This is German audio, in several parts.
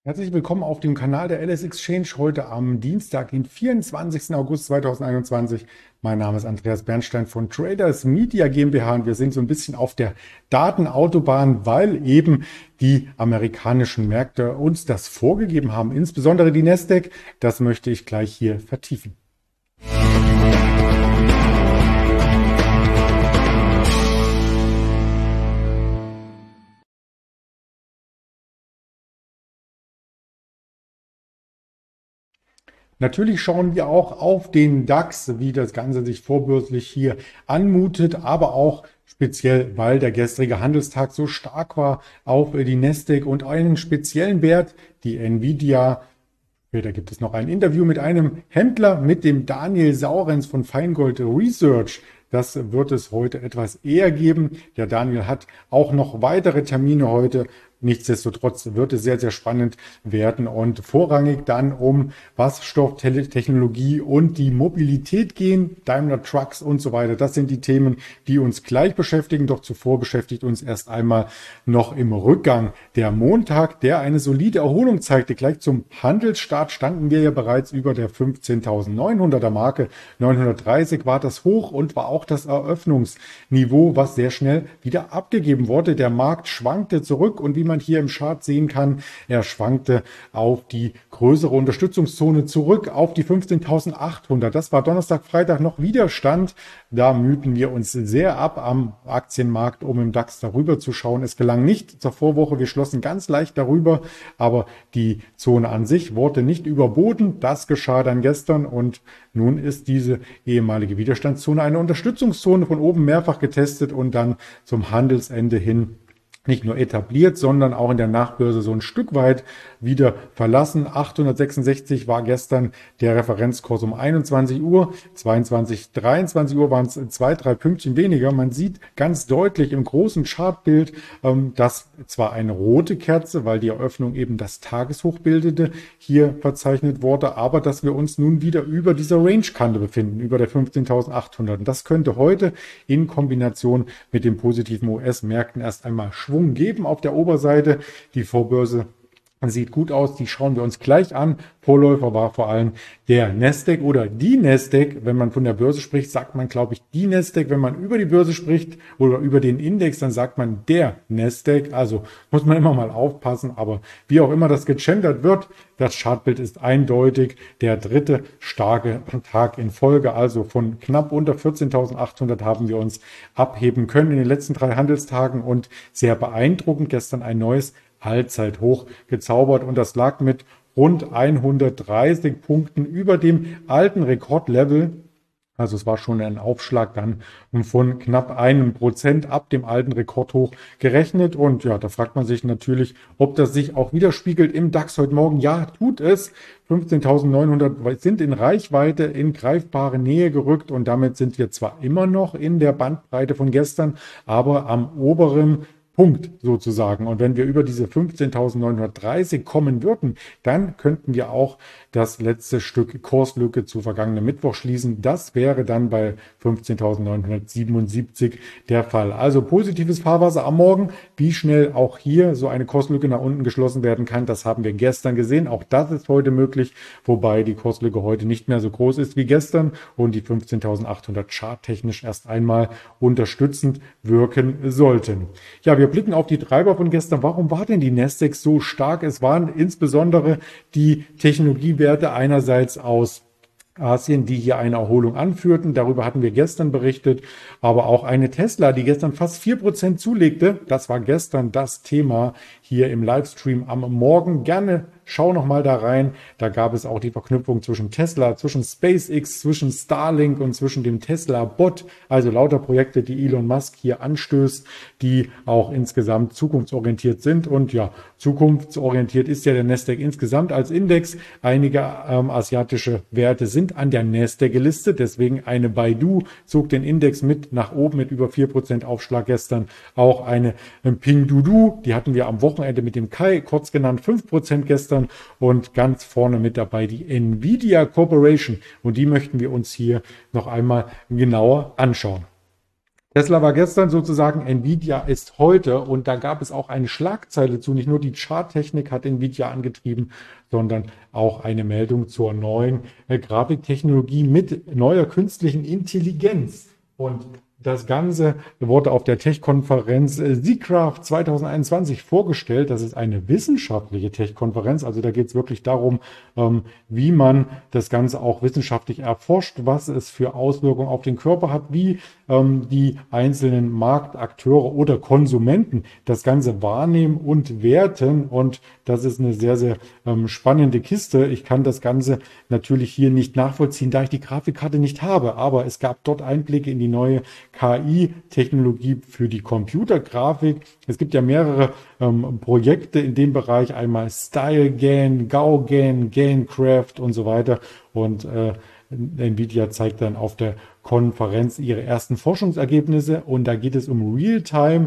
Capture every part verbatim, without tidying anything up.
Herzlich willkommen auf dem Kanal der L S Exchange heute am Dienstag, den vierundzwanzigsten August zweitausendeinundzwanzig. Mein Name ist Andreas Bernstein von Traders Media GmbH und wir sind so ein bisschen auf der Datenautobahn, weil eben die amerikanischen Märkte uns das vorgegeben haben, insbesondere die Nasdaq. Das möchte ich gleich hier vertiefen. Natürlich schauen wir auch auf den DAX, wie das Ganze sich vorbörslich hier anmutet, aber auch speziell, weil der gestrige Handelstag so stark war, auf die Nasdaq und einen speziellen Wert, die Nvidia. Später gibt es noch ein Interview mit einem Händler, mit dem Daniel Saurens von Feingold Research. Das wird es heute etwas eher geben. Der Daniel hat auch noch weitere Termine heute. Nichtsdestotrotz wird es sehr, sehr spannend werden und vorrangig dann um Wasserstofftechnologie und die Mobilität gehen, Daimler Trucks und so weiter. Das sind die Themen, die uns gleich beschäftigen. Doch zuvor beschäftigt uns erst einmal noch im Rückgang der Montag, der eine solide Erholung zeigte. Gleich zum Handelsstart standen wir ja bereits über der fünfzehntausendneunhunderter Marke. neunhundertdreißig war das Hoch und war auch das Eröffnungsniveau, was sehr schnell wieder abgegeben wurde. Der Markt schwankte zurück und wie man hier im Chart sehen kann, er schwankte auf die größere Unterstützungszone zurück, auf die fünfzehntausendachthundert. Das war Donnerstag, Freitag noch Widerstand. Da mühten wir uns sehr ab am Aktienmarkt, um im DAX darüber zu schauen. Es gelang nicht zur Vorwoche. Wir schlossen ganz leicht darüber, aber die Zone an sich wurde nicht überboten. Das geschah dann gestern und nun ist diese ehemalige Widerstandszone eine Unterstützungszone von oben mehrfach getestet und dann zum Handelsende hin nicht nur etabliert, sondern auch in der Nachbörse so ein Stück weit wieder verlassen. achthundertsechsundsechzig war gestern der Referenzkurs um einundzwanzig Uhr. zweiundzwanzig, dreiundzwanzig Uhr waren es zwei, drei Pünktchen weniger. Man sieht ganz deutlich im großen Chartbild, dass zwar eine rote Kerze, weil die Eröffnung eben das Tageshoch bildete, hier verzeichnet wurde, aber dass wir uns nun wieder über dieser Range-Kante befinden, über der fünfzehntausendachthundert. Und das könnte heute in Kombination mit den positiven U S-Märkten erst einmal Schwung geben auf der Oberseite. Die Vorbörse sieht gut aus, die schauen wir uns gleich an. Vorläufer war vor allem der Nasdaq oder die Nasdaq. Wenn man von der Börse spricht, sagt man, glaube ich, die Nasdaq. Wenn man über die Börse spricht oder über den Index, dann sagt man der Nasdaq. Also muss man immer mal aufpassen. Aber wie auch immer das gegendert wird, das Chartbild ist eindeutig. Der dritte starke Tag in Folge, also von knapp unter vierzehntausendachthundert haben wir uns abheben können in den letzten drei Handelstagen und sehr beeindruckend gestern ein neues Allzeithoch gezaubert und das lag mit rund hundertdreißig Punkten über dem alten Rekordlevel. Also es war schon ein Aufschlag dann von knapp einem Prozent ab dem alten Rekordhoch gerechnet. Und ja, da fragt man sich natürlich, ob das sich auch widerspiegelt im DAX heute Morgen. Ja, tut es. fünfzehntausendneunhundert sind in Reichweite, in greifbare Nähe gerückt und damit sind wir zwar immer noch in der Bandbreite von gestern, aber am oberen Punkt sozusagen. Und wenn wir über diese fünfzehntausendneunhundertdreißig kommen würden, dann könnten wir auch das letzte Stück Kurslücke zu vergangenen Mittwoch schließen. Das wäre dann bei fünfzehntausendneunhundertsiebenundsiebzig der Fall. Also positives Fahrwasser am Morgen. Wie schnell auch hier so eine Kurslücke nach unten geschlossen werden kann, das haben wir gestern gesehen. Auch das ist heute möglich, wobei die Kurslücke heute nicht mehr so groß ist wie gestern und die fünfzehntausendachthundert charttechnisch erst einmal unterstützend wirken sollten. Ja, wir blicken auf die Treiber von gestern. Warum war denn die Nasdaq so stark? Es waren insbesondere die Technologiewerte einerseits aus Asien, die hier eine Erholung anführten. Darüber hatten wir gestern berichtet. Aber auch eine Tesla, die gestern fast vier Prozent zulegte. Das war gestern das Thema hier im Livestream am Morgen. Gerne schau noch mal da rein. Da gab es auch die Verknüpfung zwischen Tesla, zwischen SpaceX, zwischen Starlink und zwischen dem Tesla-Bot. Also lauter Projekte, die Elon Musk hier anstößt, die auch insgesamt zukunftsorientiert sind. Und ja, zukunftsorientiert ist ja der Nasdaq insgesamt als Index. Einige ähm, asiatische Werte sind an der Nasdaq gelistet. Deswegen eine Baidu zog den Index mit nach oben mit über vier Prozent Aufschlag gestern. Auch eine ähm, Pinduoduo, die hatten wir am Wochenende mit dem Kai kurz genannt, fünf Prozent gestern. Und ganz vorne mit dabei die Nvidia Corporation. Und die möchten wir uns hier noch einmal genauer anschauen. Tesla war gestern sozusagen, Nvidia ist heute und da gab es auch eine Schlagzeile zu. Nicht nur die Charttechnik hat Nvidia angetrieben, sondern auch eine Meldung zur neuen äh, Grafiktechnologie mit neuer künstlichen Intelligenz. Und das Ganze wurde auf der Tech-Konferenz äh, Z-Craft zwanzig einundzwanzig vorgestellt. Das ist eine wissenschaftliche Tech-Konferenz. Also da geht es wirklich darum, ähm, wie man das Ganze auch wissenschaftlich erforscht, was es für Auswirkungen auf den Körper hat, wie ähm, die einzelnen Marktakteure oder Konsumenten das Ganze wahrnehmen und werten. Und das ist eine sehr, sehr ähm, spannende Kiste. Ich kann das Ganze natürlich hier nicht nachvollziehen, da ich die Grafikkarte nicht habe. Aber es gab dort Einblicke in die neue K I-Technologie für die Computergrafik. Es gibt ja mehrere ähm, Projekte in dem Bereich, einmal StyleGAN, GauGAN, GANcraft und so weiter. Und äh, Nvidia zeigt dann auf der Konferenz ihre ersten Forschungsergebnisse und da geht es um Realtime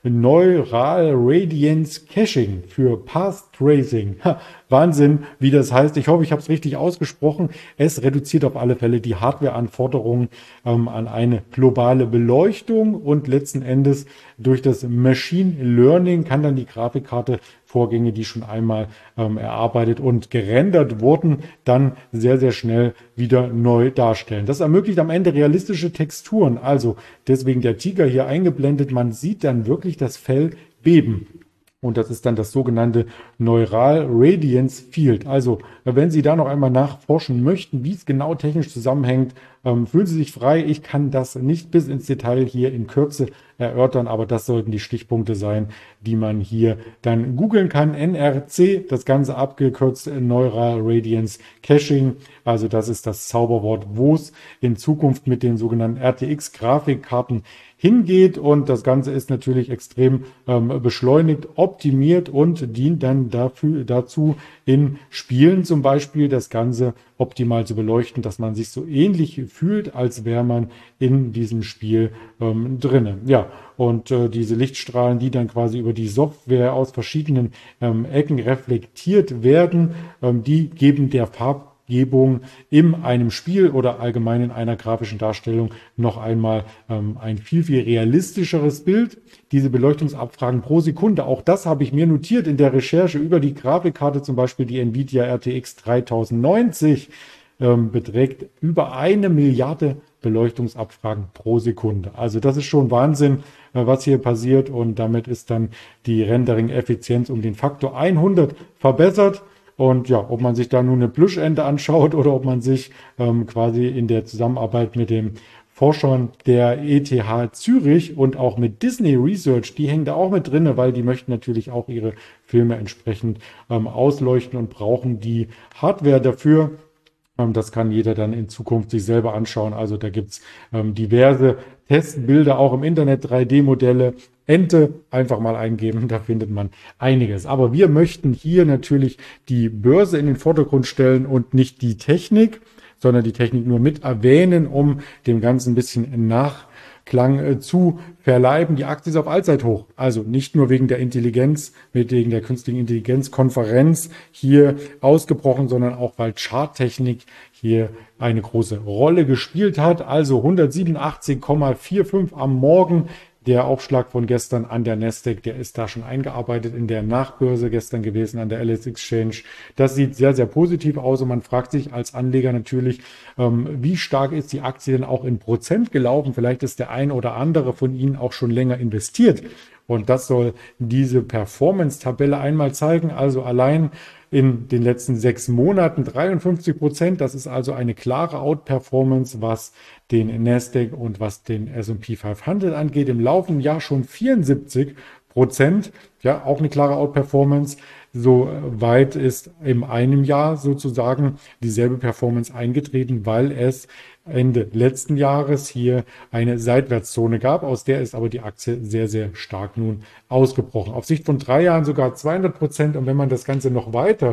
Neural Radiance Caching für Path Tracing. Ha, Wahnsinn, wie das heißt. Ich hoffe, ich habe es richtig ausgesprochen. Es reduziert auf alle Fälle die Hardwareanforderungen ähm, an eine globale Beleuchtung und letzten Endes durch das Machine Learning kann dann die Grafikkarte Vorgänge, die schon einmal ähm, erarbeitet und gerendert wurden, dann sehr, sehr schnell wieder neu darstellen. Das ermöglicht am Ende realistische Texturen. Also deswegen der Tiger hier eingeblendet. Man sieht dann wirklich das Fell beben. Und das ist dann das sogenannte Neural Radiance Field. Also, wenn Sie da noch einmal nachforschen möchten, wie es genau technisch zusammenhängt, ähm, fühlen Sie sich frei. Ich kann das nicht bis ins Detail hier in Kürze erörtern, aber das sollten die Stichpunkte sein, die man hier dann googeln kann. N R C, das Ganze abgekürzt Neural Radiance Caching. Also das ist das Zauberwort, wo es in Zukunft mit den sogenannten R T X-Grafikkarten hingeht und das Ganze ist natürlich extrem ähm, beschleunigt, optimiert und dient dann dafür, dazu in Spielen zum Beispiel das Ganze optimal zu beleuchten, dass man sich so ähnlich fühlt, als wäre man in diesem Spiel ähm, drinnen. Ja, und äh, diese Lichtstrahlen, die dann quasi über die Software aus verschiedenen ähm, Ecken reflektiert werden, ähm, die geben der Farb Gebung in einem Spiel oder allgemein in einer grafischen Darstellung noch einmal ähm, ein viel, viel realistischeres Bild. Diese Beleuchtungsabfragen pro Sekunde, auch das habe ich mir notiert in der Recherche über die Grafikkarte, zum Beispiel die Nvidia R T X dreitausend neunzig, ähm, beträgt über eine Milliarde Beleuchtungsabfragen pro Sekunde. Also das ist schon Wahnsinn, äh, was hier passiert und damit ist dann die Rendering-Effizienz um den Faktor hundert verbessert. Und ja, ob man sich da nun eine Plüschente anschaut oder ob man sich ähm, quasi in der Zusammenarbeit mit den Forschern der E T H Zürich und auch mit Disney Research, die hängen da auch mit drinne, weil die möchten natürlich auch ihre Filme entsprechend ähm, ausleuchten und brauchen die Hardware dafür. Ähm, das kann jeder dann in Zukunft sich selber anschauen. Also da gibt's ähm, diverse Testbilder auch im Internet, drei D-Modelle. Ente einfach mal eingeben, da findet man einiges. Aber wir möchten hier natürlich die Börse in den Vordergrund stellen und nicht die Technik, sondern die Technik nur mit erwähnen, um dem Ganzen ein bisschen Nachklang äh, zu verleiben. Die Aktie ist auf Allzeithoch. Also nicht nur wegen der Intelligenz, wegen der künstlichen Intelligenz-Konferenz hier ausgebrochen, sondern auch, weil Charttechnik hier eine große Rolle gespielt hat. Also hundertsiebenundachtzig Komma fünfundvierzig am Morgen. Der Aufschlag von gestern an der Nasdaq, der ist da schon eingearbeitet in der Nachbörse gestern gewesen an der L S Exchange. Das sieht sehr, sehr positiv aus und man fragt sich als Anleger natürlich, ähm, wie stark ist die Aktie denn auch in Prozent gelaufen? Vielleicht ist der ein oder andere von Ihnen auch schon länger investiert. Und das soll diese Performance-Tabelle einmal zeigen. Also allein in den letzten sechs Monaten dreiundfünfzig Prozent. Das ist also eine klare Outperformance, was den Nasdaq und was den S und P fünfhundert angeht. Im laufenden Jahr schon vierundsiebzig Prozent. Ja, auch eine klare Outperformance. So weit ist in einem Jahr sozusagen dieselbe Performance eingetreten, weil es Ende letzten Jahres hier eine Seitwärtszone gab. Aus der ist aber die Aktie sehr, sehr stark nun ausgebrochen. Auf Sicht von drei Jahren sogar zweihundert Prozent. Und wenn man das Ganze noch weiter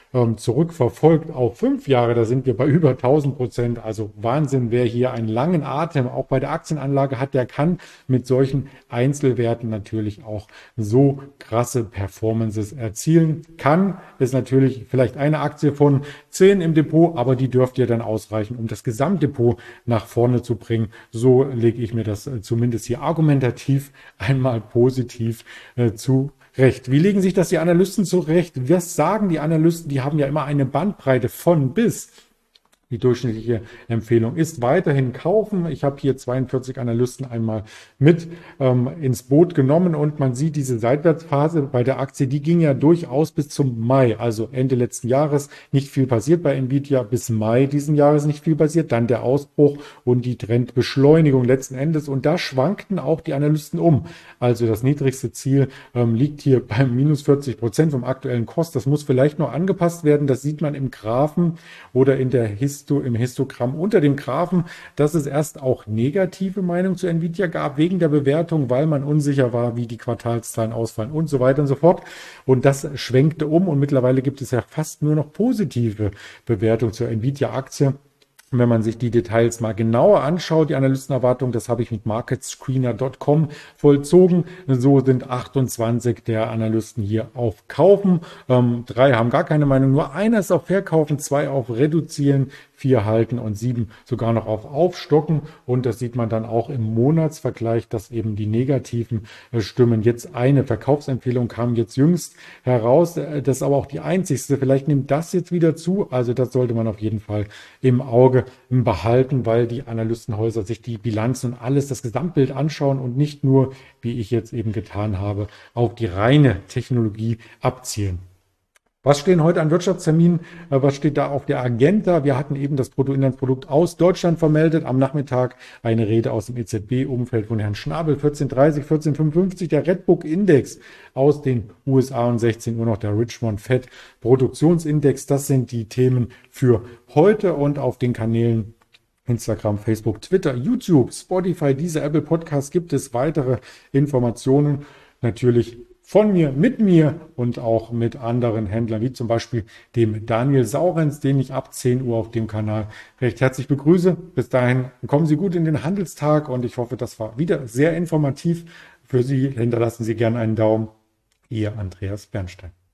ähm, zurückverfolgt auf fünf Jahre, da sind wir bei über tausend Prozent. Also Wahnsinn, wer hier einen langen Atem auch bei der Aktienanlage hat, der kann mit solchen Einzelwerten natürlich auch so krasse Performances erzielen. Kann ist natürlich vielleicht eine Aktie von zehn im Depot, aber die dürfte ja dann ausreichen, um das Gesamtdepot nach vorne zu bringen. So lege ich mir das äh, zumindest hier argumentativ einmal positiv äh, zu Recht. Wie legen sich das die Analysten zurecht? Was sagen die Analysten? Die haben ja immer eine Bandbreite von bis. Die durchschnittliche Empfehlung ist weiterhin kaufen. Ich habe hier zweiundvierzig Analysten einmal mit ähm, ins Boot genommen und man sieht diese Seitwärtsphase bei der Aktie, die ging ja durchaus bis zum Mai, also Ende letzten Jahres. Nicht viel passiert bei Nvidia, bis Mai diesen Jahres nicht viel passiert. Dann der Ausbruch und die Trendbeschleunigung letzten Endes und da schwankten auch die Analysten um. Also das niedrigste Ziel ähm, liegt hier beim minus vierzig Prozent vom aktuellen Kost. Das muss vielleicht noch angepasst werden. Das sieht man im Graphen oder in der Historie. Im Histogramm unter dem Graphen, dass es erst auch negative Meinung zu Nvidia gab, wegen der Bewertung, weil man unsicher war, wie die Quartalszahlen ausfallen und so weiter und so fort. Und das schwenkte um und mittlerweile gibt es ja fast nur noch positive Bewertungen zur Nvidia-Aktie. Und wenn man sich die Details mal genauer anschaut, die Analystenerwartung, das habe ich mit market screener punkt com vollzogen. So sind achtundzwanzig der Analysten hier auf Kaufen. Ähm, drei haben gar keine Meinung, nur einer ist auf Verkaufen, zwei auf Reduzieren, vier halten und sieben sogar noch auf Aufstocken. Und das sieht man dann auch im Monatsvergleich, dass eben die negativen äh, Stimmen. Jetzt eine Verkaufsempfehlung kam jetzt jüngst heraus. Das ist aber auch die einzigste. Vielleicht nimmt das jetzt wieder zu. Also das sollte man auf jeden Fall im Auge behalten, weil die Analystenhäuser sich die Bilanzen und alles, das Gesamtbild anschauen und nicht nur, wie ich jetzt eben getan habe, auf die reine Technologie abzielen. Was stehen heute an Wirtschaftsterminen? Was steht da auf der Agenda? Wir hatten eben das Bruttoinlandsprodukt aus Deutschland vermeldet. Am Nachmittag eine Rede aus dem E Z B-Umfeld von Herrn Schnabel. vierzehn Uhr dreißig, vierzehn Uhr fünfundfünfzig der Redbook-Index aus den U S A und sechzehn Uhr noch der Richmond Fed Produktionsindex. Das sind die Themen für heute und auf den Kanälen Instagram, Facebook, Twitter, YouTube, Spotify, diese Apple Podcasts gibt es weitere Informationen. Natürlich von mir, mit mir und auch mit anderen Händlern, wie zum Beispiel dem Daniel Saurenz, den ich ab zehn Uhr auf dem Kanal recht herzlich begrüße. Bis dahin kommen Sie gut in den Handelstag und ich hoffe, das war wieder sehr informativ für Sie. Hinterlassen Sie gerne einen Daumen. Ihr Andreas Bernstein.